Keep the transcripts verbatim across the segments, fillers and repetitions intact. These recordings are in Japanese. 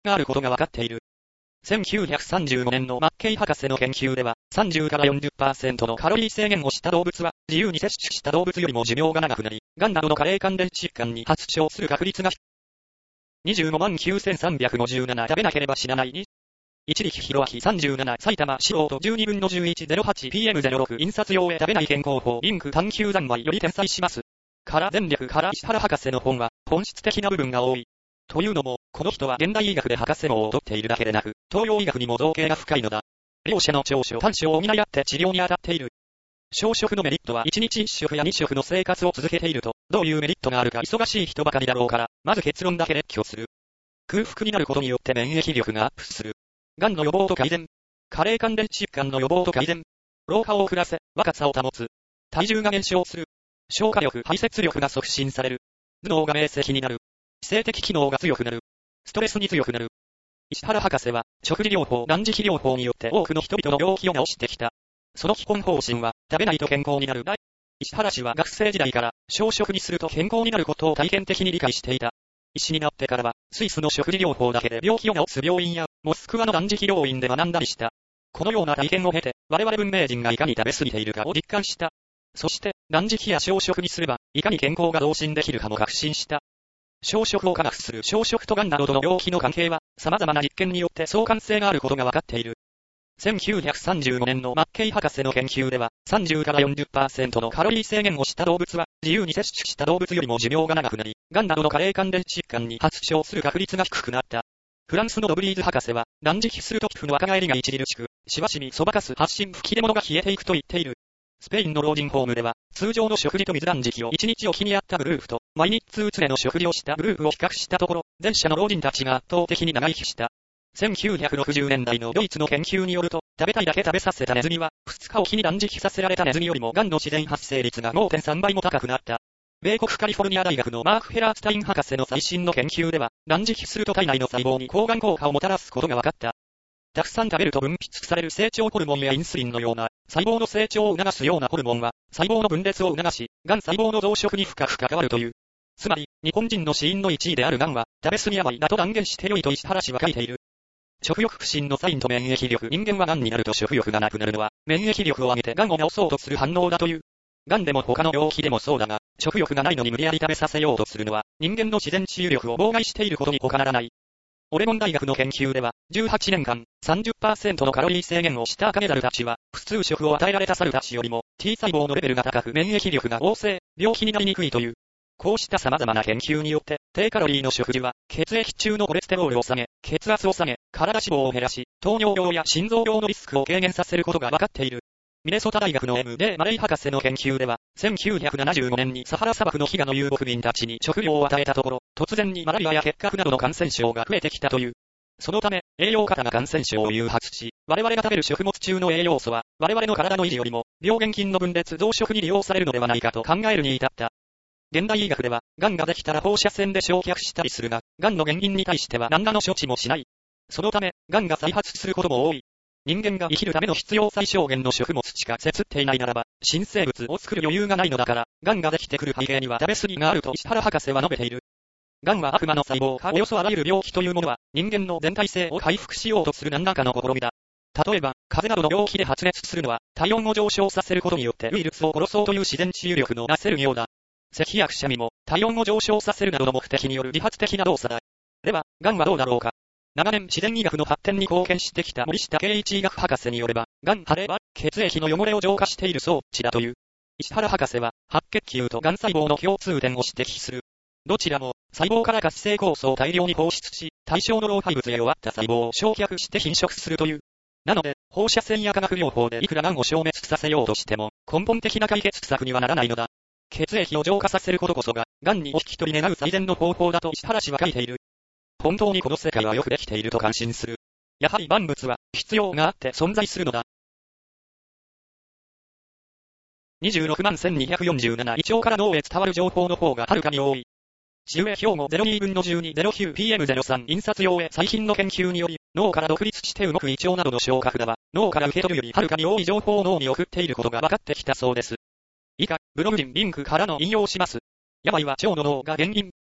があることが分かっている。せんきゅうひゃくさんじゅうごねんのマッケイ博士の研究では、さんじゅうから よんじゅっパーセント のカロリー制限をした動物は、自由に摂取した動物よりも寿命が長くなり、がんなどの加齢関連疾患に発症する確率が低い。にじゅうごまんきゅうせんさんびゃくごじゅうなな食べなければ死なないに。一力弘明さんじゅうなな埼玉素人じゅうにぶんのじゅういち ゼロはちピーエムゼロろく 印刷用へ食べない健康法リンク探求三昧より転載します。から電力から石原博士の本は本質的な部分が多い。というのも、この人は現代医学で博士号を取っているだけでなく、東洋医学にも造詣が深いのだ。両者の長所短所を補い合って治療に当たっている。小食のメリットはいちにちいっ食やに食の生活を続けていると、どういうメリットがあるか忙しい人ばかりだろうから、まず結論だけ列挙する。空腹になることによって免疫力がアップする。がんの予防と改善。加齢関連疾患の予防と改善。老化を遅らせ、若さを保つ。体重が減少する。消化力、排泄力が促進される。頭脳が明晰になる。性的機能が強くなる。ストレスに強くなる。石原博士は、食事療法、断食療法によって多くの人々の病気を治してきた。その基本方針は、食べないと健康になる。石原氏は学生時代から、小食にすると健康になることを体験的に理解していた。医師になってからは、スイスの食事療法だけで病気を治す病院や、モスクワの断食病院で学んだりした。このような体験を経て、我々文明人がいかに食べ過ぎているかを実感した。そして、断食や小食にすれば、いかに健康が増進できるかも確信した。小食を科学する小食とがんなどとの病気の関係は、様々な実験によって相関性があることが分かっている。せんきゅうひゃくさんじゅうごねんのマッケイ博士の研究では、さんじゅうから よんじゅっパーセント のカロリー制限をした動物は、自由に摂取した動物よりも寿命が長くなり、がんなどの加齢関連疾患に発症する確率が低くなった。フランスのドブリーズ博士は、断食すると皮膚の若返りが著しく、しばしみそばかす発疹吹き出物が冷えていくと言っている。スペインの老人ホームでは、通常の食事と水断食をいちにちおきにやったグループと、毎日通常の食事をしたグループを比較したところ、前者の老人たちが圧倒的に長生きした。せんきゅうひゃくろくじゅうねんだいのドイツの研究によると、食べたいだけ食べさせたネズミは、ふつかおきに断食させられたネズミよりもがんの自然発生率が ごてんさんばいも高くなった。米国カリフォルニア大学のマーク・ヘラースタイン博士の最新の研究では、断食すると体内の細胞に抗がん効果をもたらすことが分かった。たくさん食べると分泌される成長ホルモンやインスリンのような、細胞の成長を促すようなホルモンは、細胞の分裂を促し、がん細胞の増殖に深く関わるという。つまり、日本人の死因のいちいであるがんは、食べ過ぎやばいだと断言して良いと石原氏は書いている。食欲不振のサインと免疫力。人間は癌になると食欲がなくなるのは、免疫力を上げて癌を治そうとする反応だという。癌でも他の病気でもそうだが、食欲がないのに無理やり食べさせようとするのは、人間の自然治癒力を妨害していることに他ならない。オレゴン大学の研究では、じゅうはちねんかん、さんじゅっパーセント のカロリー制限をしたアカゲザルたちは、普通食を与えられたサルたちよりも、T 細胞のレベルが高く免疫力が旺盛、病気になりにくいという。こうした様々な研究によって、低カロリーの食事は、血液中のコレステロールを下げ、血圧を下げ、体脂肪を減らし、糖尿病や心臓病のリスクを軽減させることが分かっている。ミネソタ大学の エムディー マレイ博士の研究では、せんきゅうひゃくななじゅうごねんにサハラ砂漠の飢餓の遊牧民たちに食料を与えたところ、突然にマラリアや結核などの感染症が増えてきたという。そのため、栄養過多が感染症を誘発し、我々が食べる食物中の栄養素は、我々の体の維持よりも、病原菌の分裂増殖に利用されるのではないかと考えるに至った。現代医学では、癌ができたら放射線で焼却したりするが、癌の原因に対しては何らの処置もしない。そのため、癌が再発することも多い。人間が生きるための必要最小限の食物しか摂っていないならば、新生物を作る余裕がないのだから、癌ができてくる背景には食べ過ぎがあると石原博士は述べている。癌は悪魔の細胞かおよそあらゆる病気というものは、人間の全体性を回復しようとする何らかの試みだ。例えば、風邪などの病気で発熱するのは、体温を上昇させることによってウイルスを殺そうという自然治癒力のなせるようだ。咳やくしゃみも、体温を上昇させるなどの目的による自発的な動作だ。では、癌はどうだろうか。長年自然医学の発展に貢献してきた森下圭一医学博士によれば、癌腫れは血液の汚れを浄化している装置だという。石原博士は、白血球と癌細胞の共通点を指摘する。どちらも、細胞から活性酵素を大量に放出し、対象の老廃物へ弱った細胞を焼却して侵食するという。なので、放射線や化学療法でいくら癌を消滅させようとしても、根本的な解決策にはならないのだ。血液を浄化させることこそが、癌にお引き取り願う最善の方法だと石原氏は書いている。本当にこの世界はよくできていると感心する。やはり万物は必要があって存在するのだ。にじゅうろくまんせんにひゃくよんじゅうなな 胃腸から脳へ伝わる情報の方がはるかに多い。地上兵庫 ゼロにぶんのじゅうに ゼロきゅうピーエムゼロさん 印刷用へ最新の研究により、脳から独立して動く胃腸などの消化札は、脳から受け取るよりはるかに多い情報を脳に送っていることが分かってきたそうです。以下、ブログ人リンクからの引用します。病は腸の脳が原因。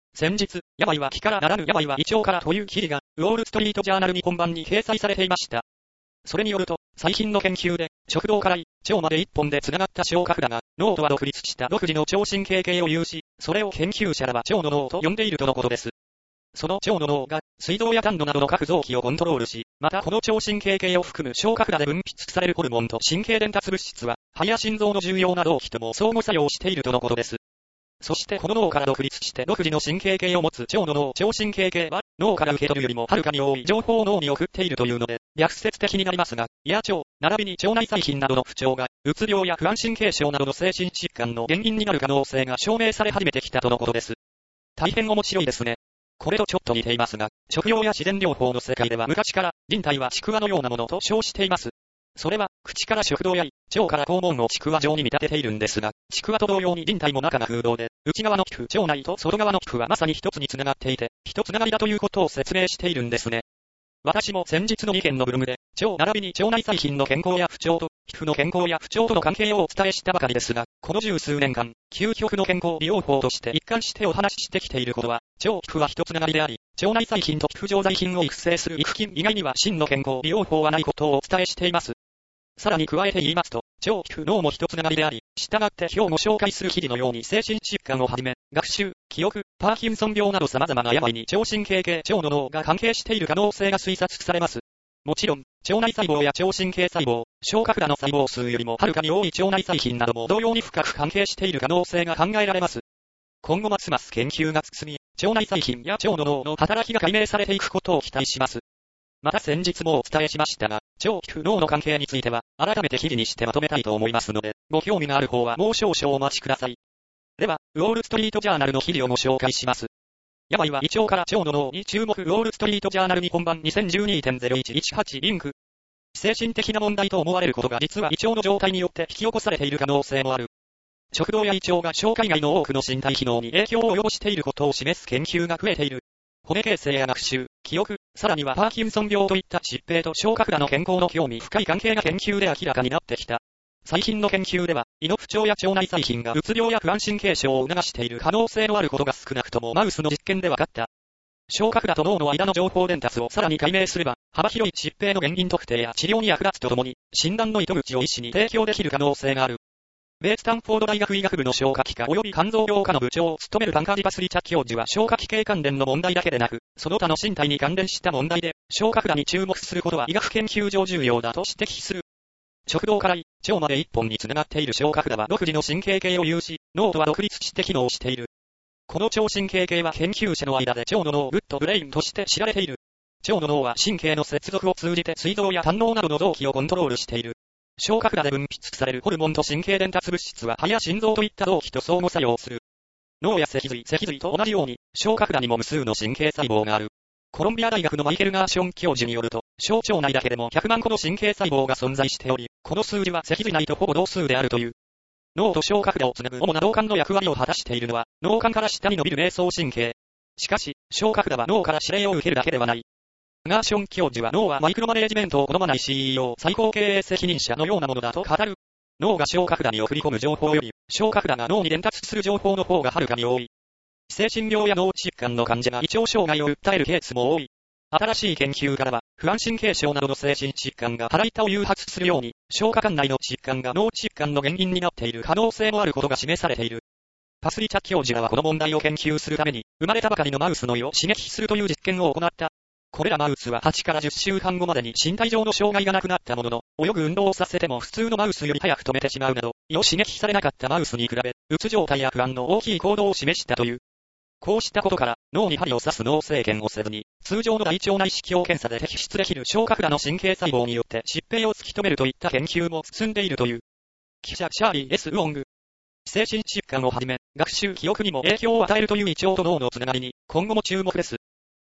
先日、病は気からならぬ病は胃腸からという記事が、ウォールストリートジャーナル日本版に掲載されていました。それによると、最近の研究で、食道から胃、腸まで一本で繋がった消化管が、脳とは独立した独自の超神経系を有し、それを研究者らは腸の脳と呼んでいるとのことです。その腸の脳が、膵臓や胆のなどの各臓器をコントロールし、またこの超神経系を含む消化管で分泌されるホルモンと神経伝達物質は、肺や心臓の重要な臓器とも相互作用しているとのことです。そしてこの脳から独立して独自の神経系を持つ腸の脳、超神経系は、脳から受け取るよりもはるかに多い情報を脳に送っているというので、逆説的になりますが、胃や腸、並びに腸内細菌などの不調が、うつ病や不安神経症などの精神疾患の原因になる可能性が証明され始めてきたとのことです。大変面白いですね。これとちょっと似ていますが、食用や自然療法の世界では昔から、人体はちくわのようなものと称しています。それは、口から食道や胃、腸から肛門をちくわ状に見立てているんですが、ちくわと同様に人体も中が空洞で、内側の皮膚、腸内と外側の皮膚はまさに一つに繋がっていて、一つながりだということを説明しているんですね。私も先日のにけんのブログで、腸並びに腸内細菌の健康や不調と、皮膚の健康や不調との関係をお伝えしたばかりですが、この十数年間、究極の健康美容法として一貫してお話ししてきていることは、腸皮膚は一つながりであり、腸内細菌と皮膚常在菌を育成する育菌以外には真の健康美容法はないことをお伝えしています。さらに加えて言いますと、腸皮膚脳も一つながりであり、従って今日ご紹介する記事のように精神疾患をはじめ、学習、記憶、パーキンソン病など様々な病に超神経系腸の脳が関係している可能性が推察されます。もちろん、腸内細胞や超神経細胞、消化管の細胞数よりもはるかに多い腸内細菌なども同様に深く関係している可能性が考えられます。今後ますます研究が進み、腸内細菌や腸の脳の働きが解明されていくことを期待します。また先日もお伝えしましたが、腸皮膚脳の関係については、改めて記事にしてまとめたいと思いますので、ご興味がある方はもう少々お待ちください。では、ウォールストリートジャーナルの記事をご紹介します。病は胃腸から腸の脳に注目。ウォールストリートジャーナル日本版 にせんじゅうにてんゼロいちいちはち リンク。精神的な問題と思われることが実は胃腸の状態によって引き起こされている可能性もある。食道や胃腸が消化以外の多くの身体機能に影響を及ぼしていることを示す研究が増えている。骨形成や学習、記憶、さらにはパーキンソン病といった疾病と消化管の健康の興味深い関係が研究で明らかになってきた。最近の研究では、胃の不調や腸内細菌がうつ病や不安神経症を促している可能性のあることが少なくともマウスの実験で分かった。消化管と脳の間の情報伝達をさらに解明すれば、幅広い疾病の原因特定や治療に役立つとともに、診断の糸口を医師に提供できる可能性がある。米スタンフォード大学医学部の消化器科及び肝臓病科の部長を務めるパンカーディパスリチャ教授は消化器系関連の問題だけでなく、その他の身体に関連した問題で、消化管に注目することは医学研究上重要だと指摘する。食道から胃、腸まで一本に繋がっている消化管は独自の神経系を有し、脳とは独立して機能している。この超神経系は研究者の間で腸の脳、グッドブレインとして知られている。腸の脳は神経の接続を通じて膵臓や胆嚢などの臓器をコントロールしている。消化管で分泌されるホルモンと神経伝達物質は肺や心臓といった臓器と相互作用する。脳や脊髄、脊髄と同じように、消化管にも無数の神経細胞がある。コロンビア大学のマイケル・ガーション教授によると、小腸内だけでもひゃくまん個の神経細胞が存在しており、この数字は脊髄内とほぼ同数であるという。脳と消化管をつなぐ主な脳幹の役割を果たしているのは、脳幹から下に伸びる迷走神経。しかし、消化管は脳から指令を受けるだけではない。ガーション教授は脳はマイクロマネージメントを好まない シーイーオー 最高経営責任者のようなものだと語る。脳が消化管に送り込む情報より、消化管が脳に伝達する情報の方がはるかに多い。精神病や脳疾患の患者が胃腸障害を訴えるケースも多い。新しい研究からは、不安神経症などの精神疾患が腹痛を誘発するように、消化管内の疾患が脳疾患の原因になっている可能性もあることが示されている。パスリチャ教授らはこの問題を研究するために、生まれたばかりのマウスの胃を刺激するという実験を行った。これらマウスははちからじゅっしゅうかんごまでに身体上の障害がなくなったものの、泳ぐ運動をさせても普通のマウスより早く止めてしまうなど、胃を刺激されなかったマウスに比べ、うつ状態や不安の大きい行動を示したという。こうしたことから、脳に針を刺す脳生検をせずに、通常の大腸内視鏡検査で摘出できる消化管の神経細胞によって疾病を突き止めるといった研究も進んでいるという。記者シャーリー S. ウォング。精神疾患をはじめ、学習記憶にも影響を与えるという胃腸と脳のつながりに、今後も注目です。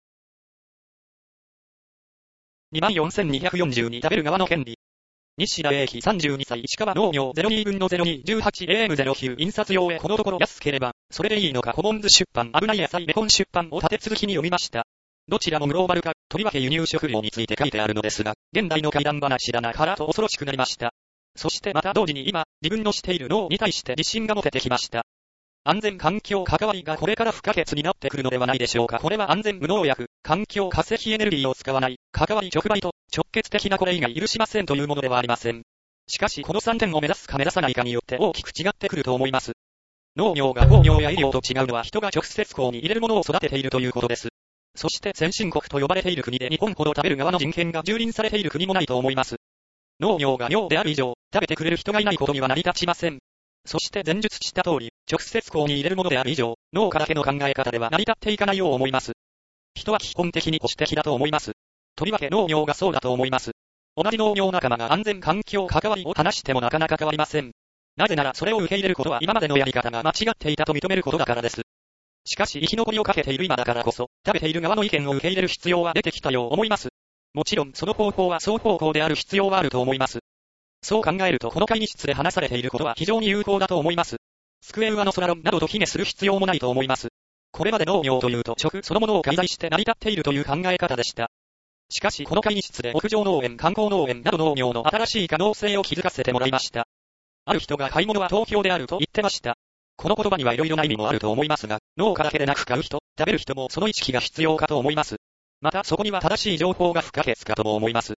にまんよんせんにひゃくよんじゅうに 食べる側の権利。西田英樹さんじゅうにさい石川農業 ゼロにぶんのゼロに じゅうはちエーエムゼロきゅう 印刷用へこのところ安ければ、それでいいのかコモンズ出版危ない野菜ベコン出版を立て続きに読みました。どちらもグローバル化、とりわけ輸入食料について書いてあるのですが、現代の怪談話だなからと恐ろしくなりました。そしてまた同時に今、自分のしている脳に対して自信が持ててきました。 安全環境関わりがこれから不可欠になってくるのではないでしょうか。これは安全無農薬、環境化石エネルギーを使わない、関わり直売と直結的なこれ以外許しませんというものではありません。しかしこのさんてんを目指すか目指さないかによって大きく違ってくると思います。農業が工業や医療と違うのは人が直接口に入れるものを育てているということです。そして先進国と呼ばれている国で日本ほど食べる側の人権が蹂躙されている国もないと思います。農業が妙である以上、食べてくれる人がいないことには成り立ちません。そして前述した通り、直接口に入れるものである以上、農家だけの考え方では成り立っていかないよう思います。人は基本的に保守的だと思います。とりわけ農業がそうだと思います。同じ農業仲間が安全環境関わりを話してもなかなか変わりません。なぜならそれを受け入れることは今までのやり方が間違っていたと認めることだからです。しかし生き残りをかけている今だからこそ、食べている側の意見を受け入れる必要は出てきたよう思います。もちろんその方法は双方向である必要はあると思います。そう考えるとこの会議室で話されていることは非常に有効だと思います。机上の空論などと卑下する必要もないと思います。これまで農業というと食そのものを介在して成り立っているという考え方でした。しかしこの会議室で屋上農園、観光農園など農業の新しい可能性を気づかせてもらいました。ある人が買い物は投票であると言ってました。この言葉にはいろいろな意味もあると思いますが、農家だけでなく買う人、食べる人もその意識が必要かと思います。またそこには正しい情報が不可欠かとも思います。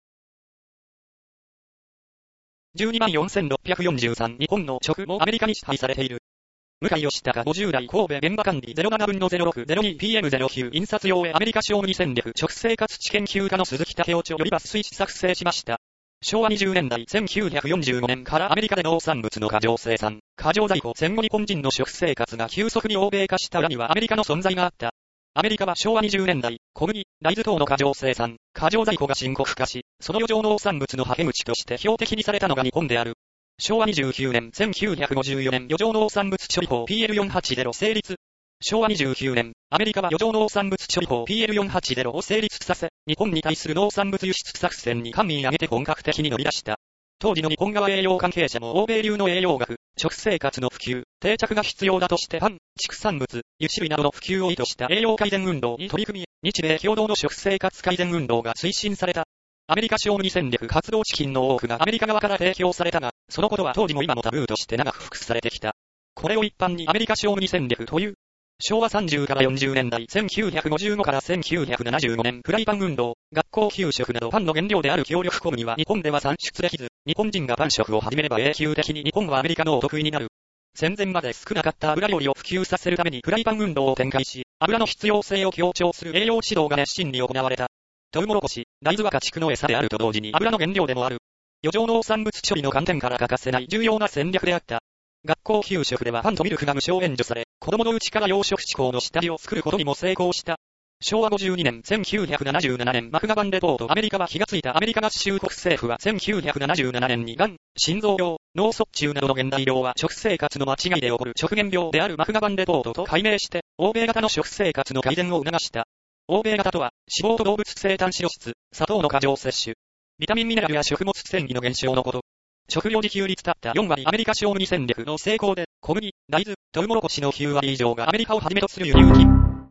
じゅうにまんよんせんろっぴゃくよんじゅうさん 日本の食もアメリカに支配されている。向井義孝ごじゅう代神戸現場管理 ゼロななぶんのゼロろくゼロにピーエムゼロきゅう 印刷用へアメリカ商務戦略直生活知研究家の鈴木武夫著より抜粋し作成しました。昭和にじゅうねんだいせんきゅうひゃくよんじゅうごねんからアメリカで農産物の過剰生産、過剰在庫戦後日本人の食生活が急速に欧米化した裏にはアメリカの存在があった。アメリカは昭和にじゅうねんだい、小麦、大豆等の過剰生産、過剰在庫が深刻化し、その余剰農産物のはけ口として標的にされたのが日本である。昭和にじゅうきゅうねんせんきゅうひゃくごじゅうよねん余剰農産物処理法 ピーエルよんひゃくはちじゅう 成立。昭和にじゅうきゅうねん、アメリカは余剰農産物処理法 ピーエルよんひゃくはちじゅう を成立させ、日本に対する農産物輸出作戦に官民挙げて本格的に乗り出した。当時の日本側栄養関係者も欧米流の栄養学、食生活の普及、定着が必要だとしてパン、畜産物、油脂類などの普及を意図した栄養改善運動に取り組み、日米共同の食生活改善運動が推進された。アメリカ商務戦略活動資金の多くがアメリカ側から提供されたが、そのことは当時も今もタブーとして長く複されてきた。これを一般にアメリカ商務戦略という。昭和さんじゅうからよんじゅうねんだいせんきゅうひゃくごじゅうごからせんきゅうひゃくななじゅうごねんフライパン運動、学校給食などパンの原料である協力小麦は日本では産出できず、日本人がパン食を始めれば永久的に日本はアメリカのお得意になる。戦前まで少なかった油料理を普及させるためにフライパン運動を展開し、油の必要性を強調する栄養指導が熱心に行われた。トウモロコシ、大豆は家畜の餌であると同時に油の原料でもある。余剰農産物処理の観点から欠かせない重要な戦略であった。学校給食ではパンとミルクが無償援助され、子供のうちから養殖地校の下地を作ることにも成功した。昭和ごじゅうにねんせんきゅうひゃくななじゅうななねんマクガバンレポートアメリカは気がついたアメリカ合衆国政府はせんきゅうひゃくななじゅうななねんにがん、心臓病、脳卒中などの現代病は食生活の間違いで起こる直現病であるマクガバンレポートと解明して、欧米型の食生活の改善を促した。欧米型とは、脂肪と動物性炭脂質、砂糖の過剰摂取、ビタミンミネラルや食物繊維の減少のこと。食料自給率たったよんわりアメリカ商務戦略の成功で、小麦、大豆、トウモロコシのきゅうわり以上がアメリカをはじめとする輸入品。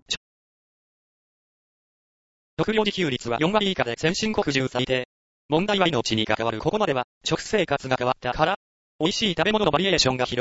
食料自給率はよんわり以下で先進国中最低。問題は命に関わるここまでは、食生活が変わったから、美味しい食べ物のバリエーションが広